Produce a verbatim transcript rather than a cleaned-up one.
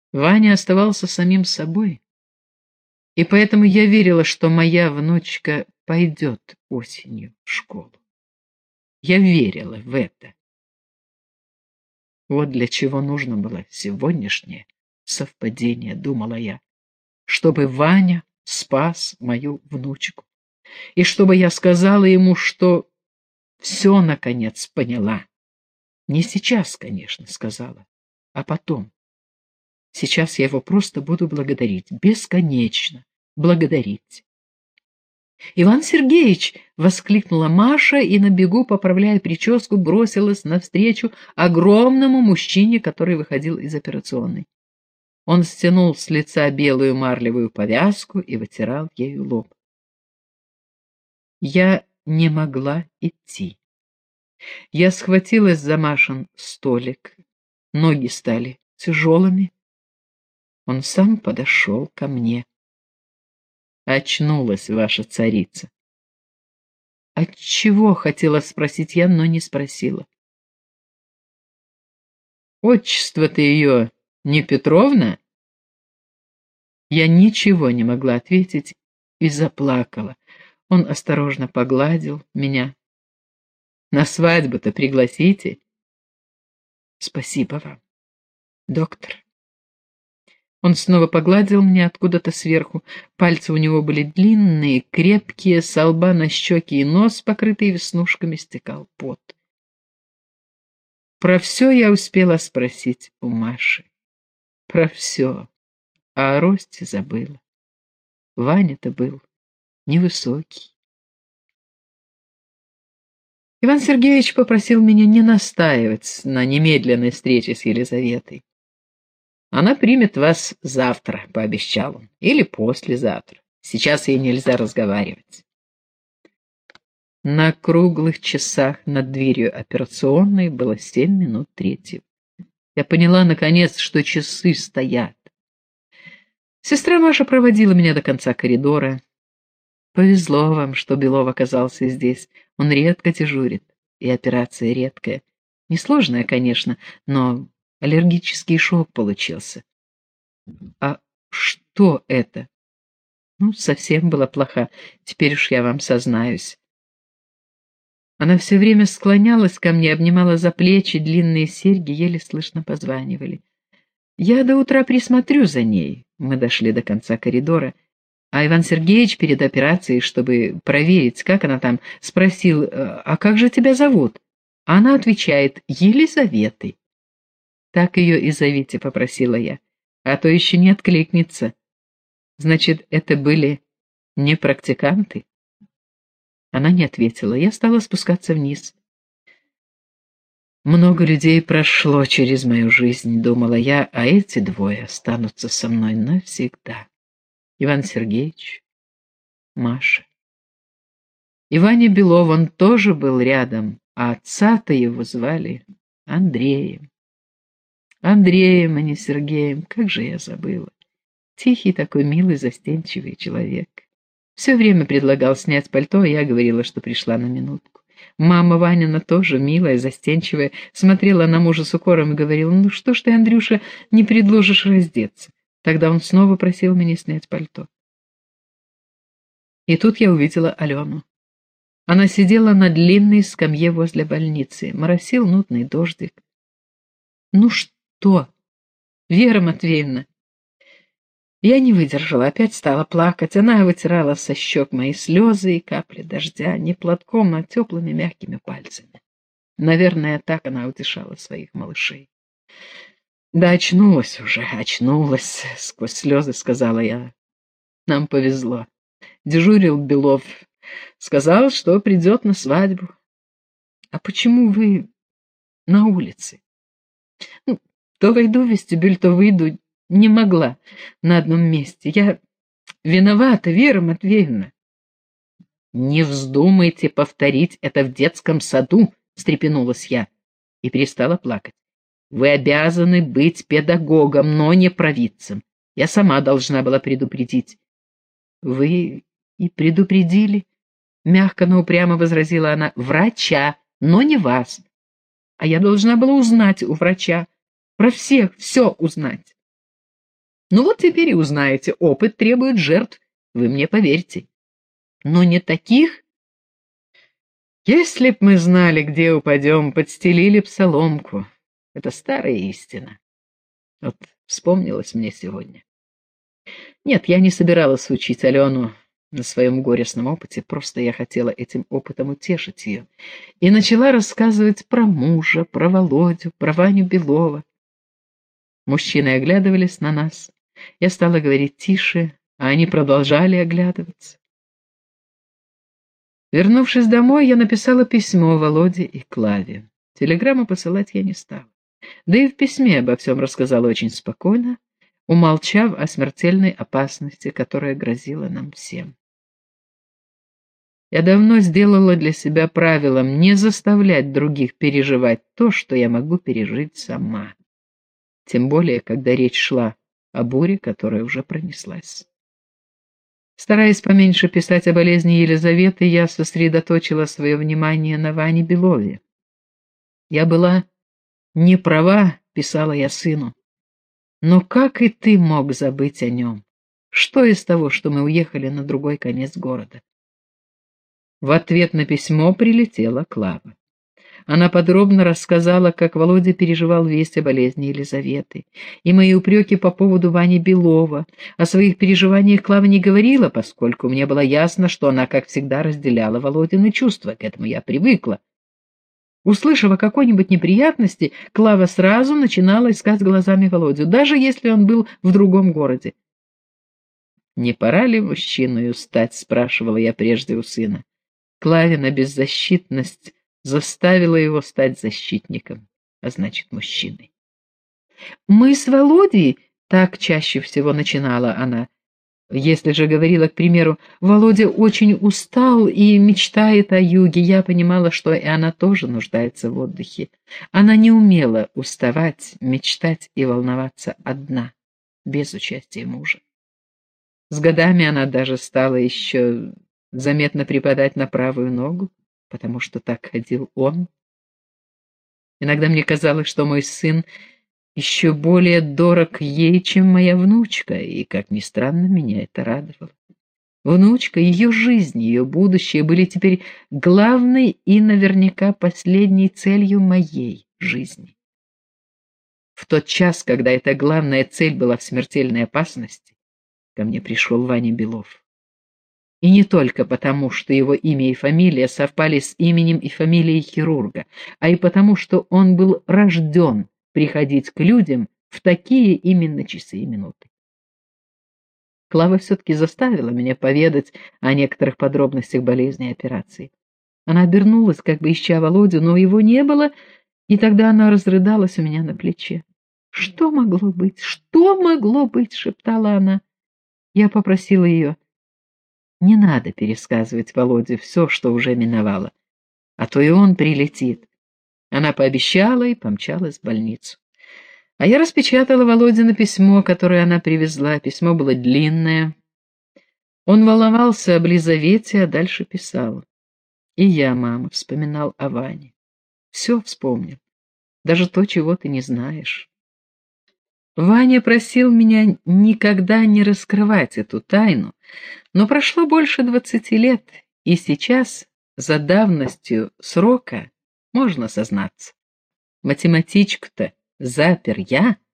Ваня оставался самим собой, и поэтому я верила, что моя внучка пойдет осенью в школу. Я верила в это. Вот для чего нужно было сегодняшнее совпадение, думала я, чтобы Ваня спас мою внучку, и чтобы я сказала ему, что все, наконец, поняла. Не сейчас, конечно, сказала, а потом. Сейчас я его просто буду благодарить, бесконечно благодарить. «Иван Сергеевич!» — воскликнула Маша и на бегу, поправляя прическу, бросилась навстречу огромному мужчине, который выходил из операционной. Он стянул с лица белую марлевую повязку и вытирал ею лоб. Я не могла идти. Я схватилась за Машин столик. Ноги стали тяжелыми. Он сам подошел ко мне. «Очнулась ваша царица». «Отчего?» — хотела спросить я, но не спросила. «Отчество-то ее не Петровна?» Я ничего не могла ответить и заплакала. Он осторожно погладил меня. «На свадьбу-то пригласите?» «Спасибо вам, доктор». Он снова погладил меня откуда-то сверху. Пальцы у него были длинные, крепкие, со лба на щеки и нос, покрытый веснушками, стекал пот. Про все я успела спросить у Маши. Про все. А о росте забыла. Ваня-то был невысокий. Иван Сергеевич попросил меня не настаивать на немедленной встрече с Елизаветой. «Она примет вас завтра», — пообещал он, — «или послезавтра. Сейчас ей нельзя разговаривать». На круглых часах над дверью операционной было семь минут третьего. Я поняла, наконец, что часы стоят. Сестра Маша проводила меня до конца коридора. «Повезло вам, что Белов оказался здесь. Он редко дежурит, и операция редкая. Несложная, конечно, но аллергический шок получился». «А что это?» «Ну, совсем была плоха. Теперь уж я вам сознаюсь». Она все время склонялась ко мне, обнимала за плечи, длинные серьги еле слышно позванивали. «Я до утра присмотрю за ней». Мы дошли до конца коридора, а Иван Сергеевич перед операцией, чтобы проверить, как она там, спросил: «А как же тебя зовут?» А она отвечает: «Елизаветой». «Так ее и зовите», — попросила я, — «а то еще не откликнется». «Значит, это были не практиканты?» Она не ответила. Я стала спускаться вниз. «Много людей прошло через мою жизнь», — думала я, — «а эти двое останутся со мной навсегда. Иван Сергеевич, Маша». И Ваня Белов, он тоже был рядом, а отца-то его звали Андреем. Андреем, а не Сергеем, как же я забыла. Тихий такой, милый, застенчивый человек. Все время предлагал снять пальто, а я говорила, что пришла на минутку. Мама Ванина тоже, милая, застенчивая, смотрела на мужа с укором и говорила: «Ну что ж ты, Андрюша, не предложишь раздеться?» Тогда он снова просил меня снять пальто. И тут я увидела Алену. Она сидела на длинной скамье возле больницы. Моросил нудный дождик. «Ну что, Вера Матвеевна?» Я не выдержала, опять стала плакать. Она вытирала со щек мои слезы и капли дождя, не платком, а теплыми мягкими пальцами. Наверное, так она утешала своих малышей. «Да очнулась уже, очнулась», — сквозь слезы сказала я. «Нам повезло. Дежурил Белов. Сказал, что придет на свадьбу». «А почему вы на улице?» «Ну, то войду в вестибюль, то выйду. Не могла на одном месте. Я виновата, Вера Матвеевна». «Не вздумайте повторить это в детском саду», — встрепенулась я и перестала плакать. «Вы обязаны быть педагогом, но не провидцем. Я сама должна была предупредить». «Вы и предупредили», — мягко, но упрямо возразила она, — «врача, но не вас. А я должна была узнать у врача, про всех все узнать». Ну вот теперь и узнаете, опыт требует жертв, вы мне поверьте. Но не таких. Если б мы знали, где упадем, подстелили б соломку. Это старая истина. Вот вспомнилось мне сегодня. Нет, я не собиралась учить Алену на своем горестном опыте, просто я хотела этим опытом утешить ее. И начала рассказывать про мужа, про Володю, про Ваню Белова. Мужчины оглядывались на нас. Я стала говорить тише, а они продолжали оглядываться. Вернувшись домой, я написала письмо Володе и Клаве. Телеграмму посылать я не стала. Да и в письме обо всем рассказала очень спокойно, умолчав о смертельной опасности, которая грозила нам всем. Я давно сделала для себя правилом не заставлять других переживать то, что я могу пережить сама. Тем более, когда речь шла о буре, которая уже пронеслась. Стараясь поменьше писать о болезни Елизаветы, я сосредоточила свое внимание на Ване Белове. Я была не права, писала я сыну. Но как и ты мог забыть о нем? Что из того, что мы уехали на другой конец города? В ответ на письмо прилетела Клава. Она подробно рассказала, как Володя переживал весть о болезни Елизаветы, и мои упреки по поводу Вани Белова. О своих переживаниях Клава не говорила, поскольку мне было ясно, что она, как всегда, разделяла Володины чувства, к этому я привыкла. Услышав о какой-нибудь неприятности, Клава сразу начинала искать глазами Володю, даже если он был в другом городе. «Не пора ли мужчиною стать?» — спрашивала я прежде у сына. Клавина беззащитность заставила его стать защитником, а значит, мужчиной. «Мы с Володей», — так чаще всего начинала она. Если же говорила, к примеру, «Володя очень устал и мечтает о юге», я понимала, что и она тоже нуждается в отдыхе. Она не умела уставать, мечтать и волноваться одна, без участия мужа. С годами она даже стала еще заметно припадать на правую ногу, потому что так ходил он. Иногда мне казалось, что мой сын еще более дорог ей, чем моя внучка, и, как ни странно, меня это радовало. Внучка, ее жизнь, ее будущее были теперь главной и наверняка последней целью моей жизни. В тот час, когда эта главная цель была в смертельной опасности, ко мне пришел Ваня Белов. И не только потому, что его имя и фамилия совпали с именем и фамилией хирурга, а и потому, что он был рожден приходить к людям в такие именно часы и минуты. Клава все-таки заставила меня поведать о некоторых подробностях болезни и операции. Она обернулась, как бы ища Володю, но его не было, и тогда она разрыдалась у меня на плече. «Что могло быть? Что могло быть?» — шептала она. Я попросила ее: «Не надо пересказывать Володе все, что уже миновало, а то и он прилетит». Она пообещала и помчалась в больницу. А я распечатала Володино письмо, которое она привезла. Письмо было длинное. Он волновался об Лизавете, а дальше писал: «И я, мама, вспоминал о Ване. Все вспомнил, даже то, чего ты не знаешь. Ваня просил меня никогда не раскрывать эту тайну, но прошло больше двадцати лет, и сейчас, за давностью срока, можно сознаться. Математичку-то запер я,